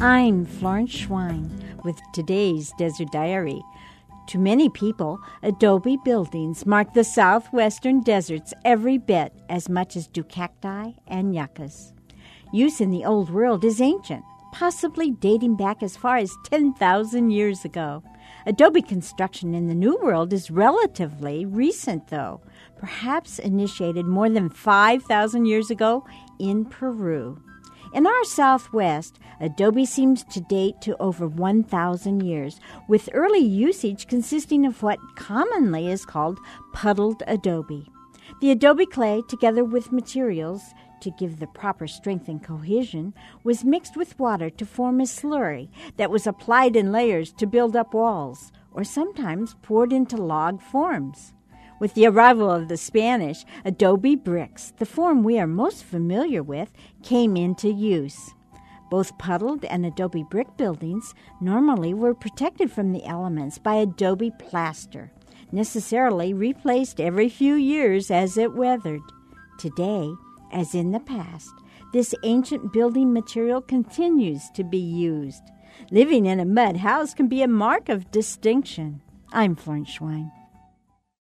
I'm Florence Schwein with today's Desert Diary. To many people, adobe buildings mark the southwestern deserts every bit as much as do cacti and yuccas. Use in the Old World is ancient, possibly dating back as far as 10,000 years ago. Adobe construction in the New World is relatively recent, though, perhaps initiated more than 5,000 years ago in Peru. In our Southwest, adobe seems to date to over 1,000 years, with early usage consisting of what commonly is called puddled adobe. The adobe clay, together with materials to give the proper strength and cohesion, was mixed with water to form a slurry that was applied in layers to build up walls, or sometimes poured into log forms. With the arrival of the Spanish, adobe bricks, the form we are most familiar with, came into use. Both puddled and adobe brick buildings normally were protected from the elements by adobe plaster, necessarily replaced every few years as it weathered. Today, as in the past, this ancient building material continues to be used. Living in a mud house can be a mark of distinction. I'm Florence Schwein.